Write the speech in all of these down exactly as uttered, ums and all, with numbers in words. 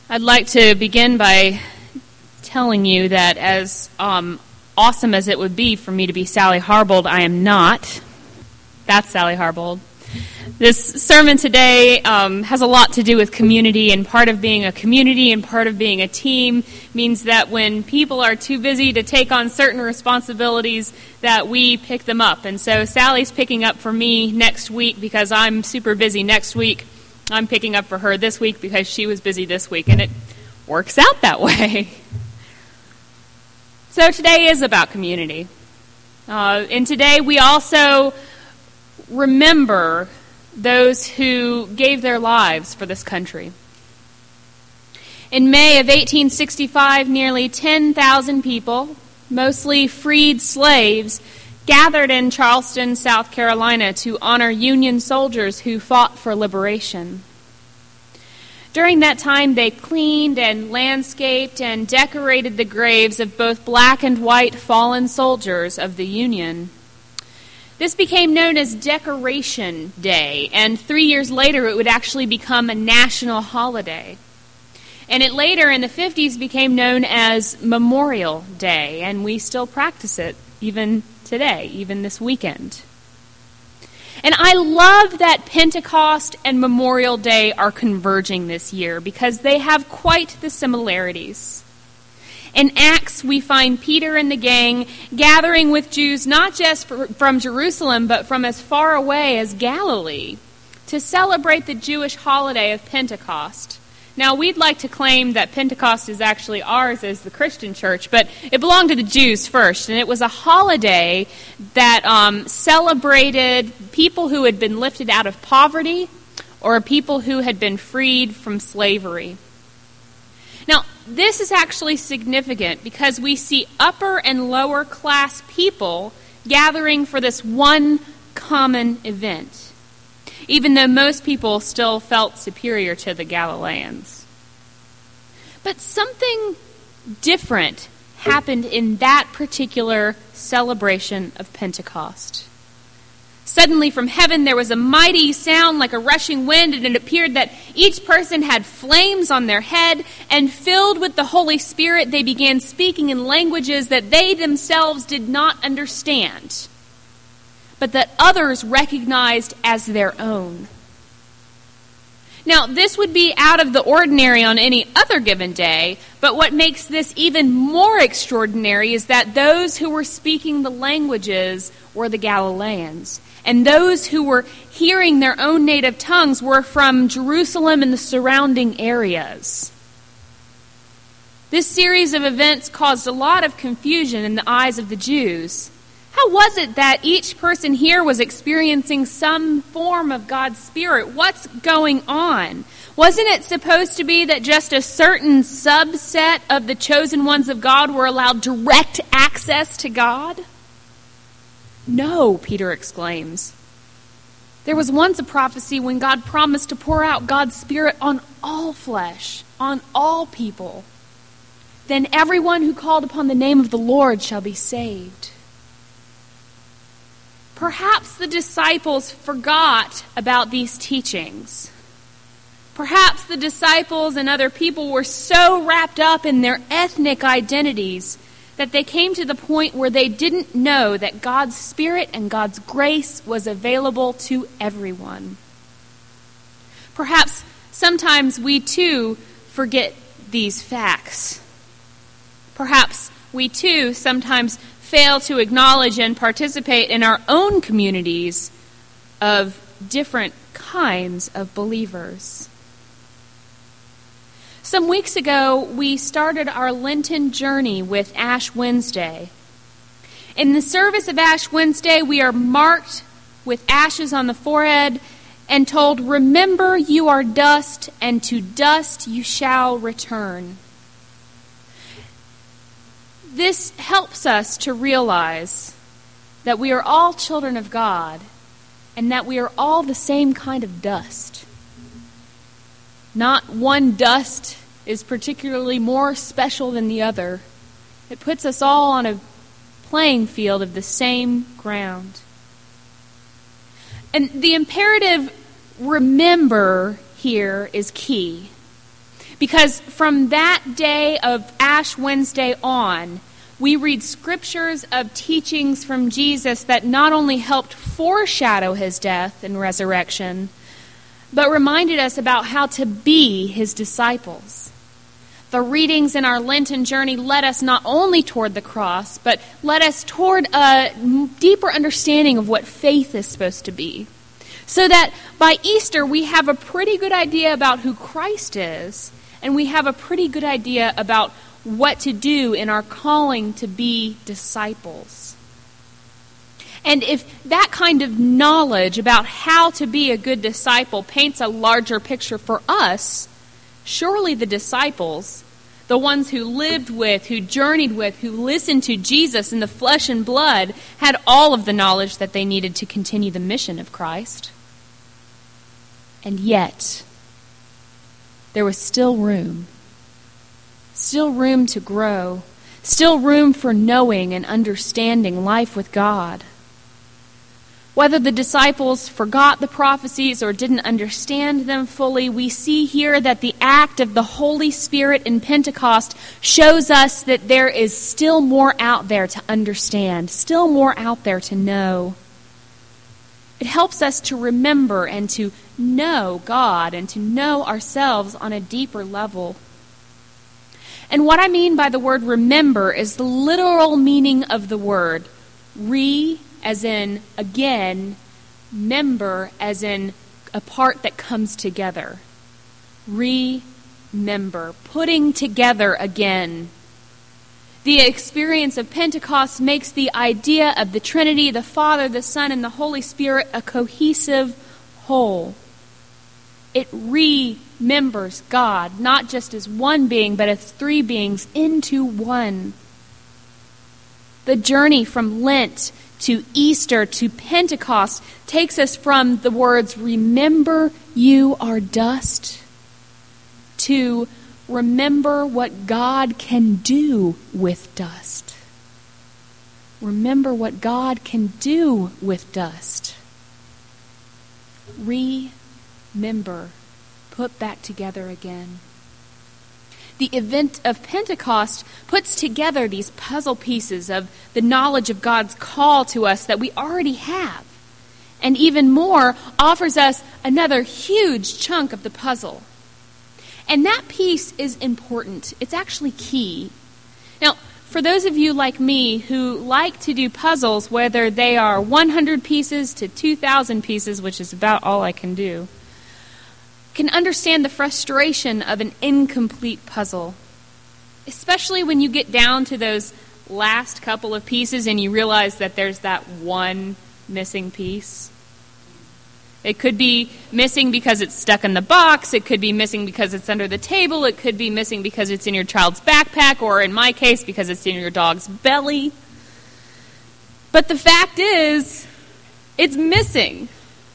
I'd like to begin by telling you that as um, awesome as it would be for me to be Sally Harbold, I am not. That's Sally Harbold. This sermon today um, has a lot to do with community, and part of being a community and part of being a team means that when people are too busy to take on certain responsibilities, that we pick them up. And so Sally's picking up for me next week because I'm super busy next week. I'm picking up for her this week because she was busy this week, and it works out that way. So today is about community. Uh, and today we also remember those who gave their lives for this country. In May of eighteen sixty-five, nearly ten thousand people, mostly freed slaves, gathered in Charleston, South Carolina to honor Union soldiers who fought for liberation. During that time, they cleaned and landscaped and decorated the graves of both black and white fallen soldiers of the Union. This became known as Decoration Day, and three years later it would actually become a national holiday. And it later, in the fifties, became known as Memorial Day, and we still practice it even today, even this weekend. And I love that Pentecost and Memorial Day are converging this year because they have quite the similarities. In Acts, we find Peter and the gang gathering with Jews not just for, from Jerusalem, but from as far away as Galilee to celebrate the Jewish holiday of Pentecost. Now, we'd like to claim that Pentecost is actually ours as the Christian church, but it belonged to the Jews first, and it was a holiday that um, celebrated people who had been lifted out of poverty or people who had been freed from slavery. Now, this is actually significant because we see upper and lower class people gathering for this one common event, even though most people still felt superior to the Galileans. But something different happened in that particular celebration of Pentecost. Suddenly from heaven there was a mighty sound like a rushing wind, and it appeared that each person had flames on their head, and filled with the Holy Spirit they began speaking in languages that they themselves did not understand, but that others recognized as their own. Now, this would be out of the ordinary on any other given day, but what makes this even more extraordinary is that those who were speaking the languages were the Galileans, and those who were hearing their own native tongues were from Jerusalem and the surrounding areas. This series of events caused a lot of confusion in the eyes of the Jews. How was it that each person here was experiencing some form of God's Spirit? What's going on? Wasn't it supposed to be that just a certain subset of the chosen ones of God were allowed direct access to God? No, Peter exclaims. There was once a prophecy when God promised to pour out God's Spirit on all flesh, on all people. Then everyone who called upon the name of the Lord shall be saved. Perhaps the disciples forgot about these teachings. Perhaps the disciples and other people were so wrapped up in their ethnic identities that they came to the point where they didn't know that God's Spirit and God's grace was available to everyone. Perhaps sometimes we too forget these facts. Perhaps we too sometimes fail to acknowledge and participate in our own communities of different kinds of believers. Some weeks ago, we started our Lenten journey with Ash Wednesday. In the service of Ash Wednesday, we are marked with ashes on the forehead and told, "Remember you are dust, and to dust you shall return." This helps us to realize that we are all children of God and that we are all the same kind of dust. Not one dust is particularly more special than the other. It puts us all on a playing field of the same ground. And the imperative "remember" here is key. Because from that day of Ash Wednesday on, we read scriptures of teachings from Jesus that not only helped foreshadow his death and resurrection, but reminded us about how to be his disciples. The readings in our Lenten journey led us not only toward the cross, but led us toward a deeper understanding of what faith is supposed to be. So that by Easter, we have a pretty good idea about who Christ is, and we have a pretty good idea about what to do in our calling to be disciples. And if that kind of knowledge about how to be a good disciple paints a larger picture for us, surely the disciples, the ones who lived with, who journeyed with, who listened to Jesus in the flesh and blood, had all of the knowledge that they needed to continue the mission of Christ. And yet, there was still room. Still room to grow. Still room for knowing and understanding life with God. Whether the disciples forgot the prophecies or didn't understand them fully, we see here that the act of the Holy Spirit in Pentecost shows us that there is still more out there to understand, still more out there to know. It helps us to remember and to know God and to know ourselves on a deeper level. And what I mean by the word remember is the literal meaning of the word. Re, as in again, member, as in a part that comes together. Remember, putting together again. The experience of Pentecost makes the idea of the Trinity, the Father, the Son, and the Holy Spirit a cohesive whole. It remembers God, not just as one being, but as three beings into one. The journey from Lent to Easter to Pentecost takes us from the words, remember you are dust, to remember what God can do with dust. Remember what God can do with dust. Remember. Put back together again. The event of Pentecost puts together these puzzle pieces of the knowledge of God's call to us that we already have. And even more, offers us another huge chunk of the puzzle. And that piece is important. It's actually key. Now, for those of you like me who like to do puzzles, whether they are one hundred pieces to two thousand pieces, which is about all I can do, can understand the frustration of an incomplete puzzle. Especially when you get down to those last couple of pieces and you realize that there's that one missing piece. It could be missing because it's stuck in the box. It could be missing because it's under the table. It could be missing because it's in your child's backpack, or in my case, because it's in your dog's belly. But the fact is, it's missing.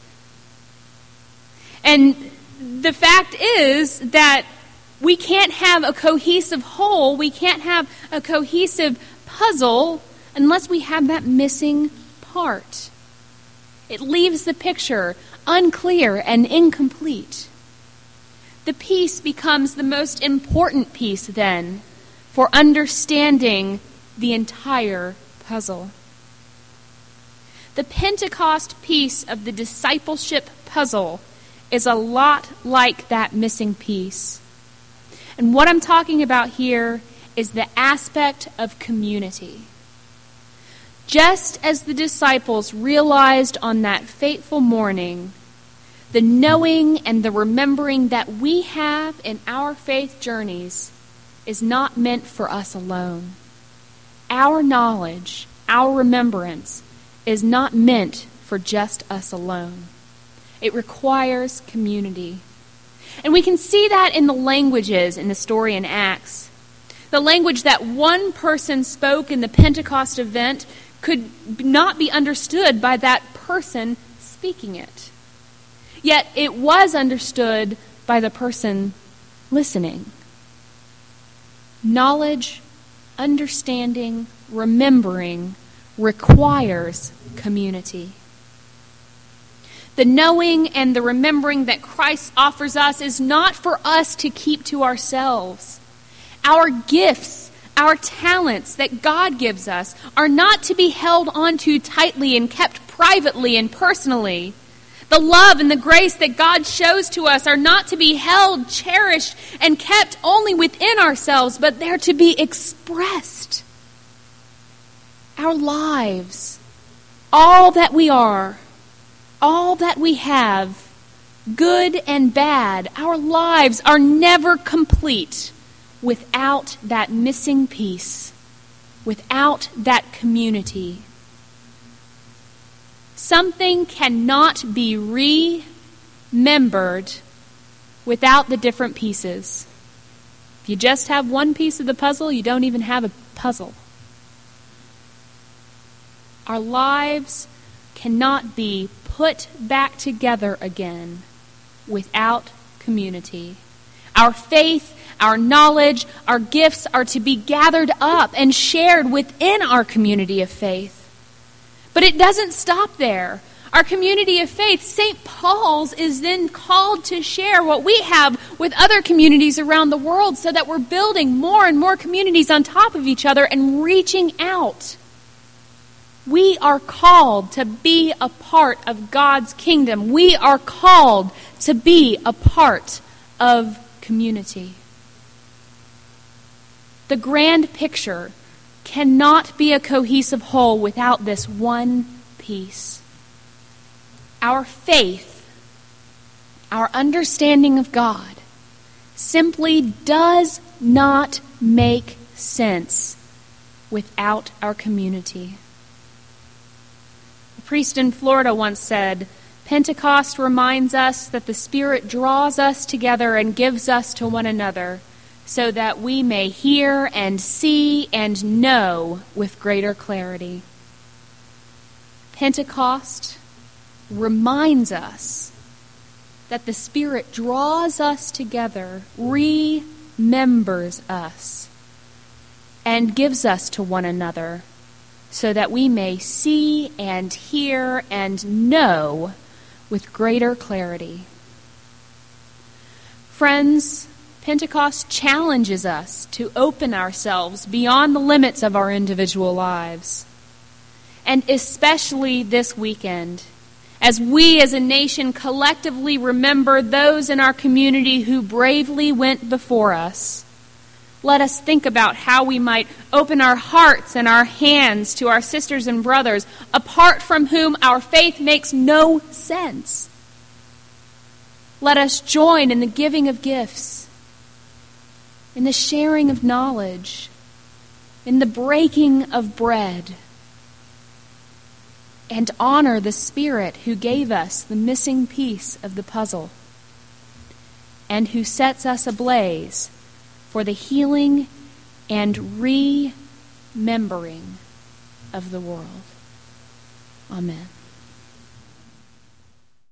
And the fact is that we can't have a cohesive whole, we can't have a cohesive puzzle unless we have that missing part. It leaves the picture unclear and incomplete. The piece becomes the most important piece then for understanding the entire puzzle. The Pentecost piece of the discipleship puzzle is a lot like that missing piece. And what I'm talking about here is the aspect of community. Just as the disciples realized on that fateful morning, the knowing and the remembering that we have in our faith journeys is not meant for us alone. Our knowledge, our remembrance, is not meant for just us alone. It requires community. And we can see that in the languages in the story in Acts. The language that one person spoke in the Pentecost event could not be understood by that person speaking it. Yet it was understood by the person listening. Knowledge, understanding, remembering requires community. The knowing and the remembering that Christ offers us is not for us to keep to ourselves. Our gifts, our talents that God gives us are not to be held onto tightly and kept privately and personally. The love and the grace that God shows to us are not to be held, cherished, and kept only within ourselves, but they're to be expressed. Our lives, all that we are, all that we have, good and bad, our lives are never complete without that missing piece, without that community. Something cannot be remembered without the different pieces. If you just have one piece of the puzzle, you don't even have a puzzle. Our lives cannot be put back together again without community. Our faith, our knowledge, our gifts are to be gathered up and shared within our community of faith. But it doesn't stop there. Our community of faith, Saint Paul's, is then called to share what we have with other communities around the world so that we're building more and more communities on top of each other and reaching out. We are called to be a part of God's kingdom. We are called to be a part of community. The grand picture cannot be a cohesive whole without this one piece. Our faith, our understanding of God, simply does not make sense without our community. A priest in Florida once said, "Pentecost reminds us that the Spirit draws us together and gives us to one another, so that we may hear and see and know with greater clarity." Pentecost reminds us that the Spirit draws us together, remembers us, and gives us to one another, so that we may see and hear and know with greater clarity. Friends, Pentecost challenges us to open ourselves beyond the limits of our individual lives. And especially this weekend, as we as a nation collectively remember those in our community who bravely went before us, let us think about how we might open our hearts and our hands to our sisters and brothers, apart from whom our faith makes no sense. Let us join in the giving of gifts, in the sharing of knowledge, in the breaking of bread, and honor the Spirit who gave us the missing piece of the puzzle, and who sets us ablaze for the healing and remembering of the world. Amen.